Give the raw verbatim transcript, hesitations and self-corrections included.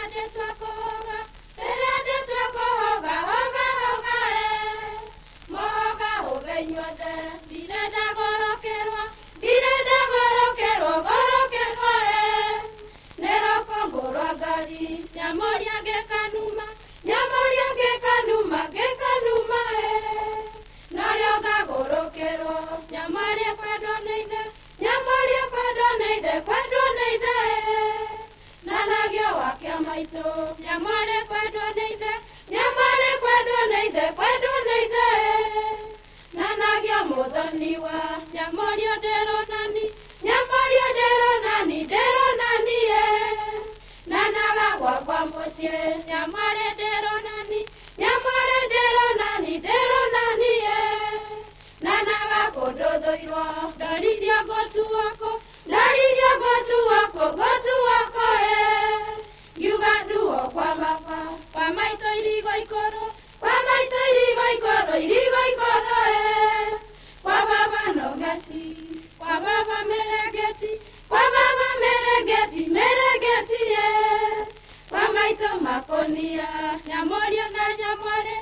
ndetwa kũhoga, rĩrĩa ndetwa kũhoga, hoga hoga eh. Mũhoga hoga inyuothe, ndirenda gorokerwo, ndirenda gorokerwo, gorokerwo eh. Nĩrokongorwa ngari, nyamũria ngĩkanuma, nyamũria ngĩkanuma, ngĩkanuma eh. Narĩo ngagorokerwo, nyamũria kwendwo nĩ ithe, nyamũria kwendwo nĩ ithe, kwendwo nĩ ithe eh. Nanagio wake maitũ, nyamũria kwendwo nĩ ithe, nyamũria kwendwo nĩ ithe, kwendwo nĩ ithe eh. Nanagio mũthoniwa, nyamũria nderwo nani, nyamũria nderwo nani, nderwo nani eh. Nanaga gwakwa mũciĩ, nyamũria nderwo nani, nyamũria nderwo nani, nderwo nani eh. Nanaga kũndũthũirwo, ndoririo ngũtuoko, ndoririo ngũtuoko, ngũtuoko eh. Ngiuga nduo kwa baba, kwa maitũ irigo ikũrũ, kwa maitũ irigo ikũrũ, irigo ikũrũ eh. Kwa baba nogasi, kwa baba merengeti, kwa baba merengeti, merengeti eh. Kwa maitũ makonia, nyamũria na nyamũria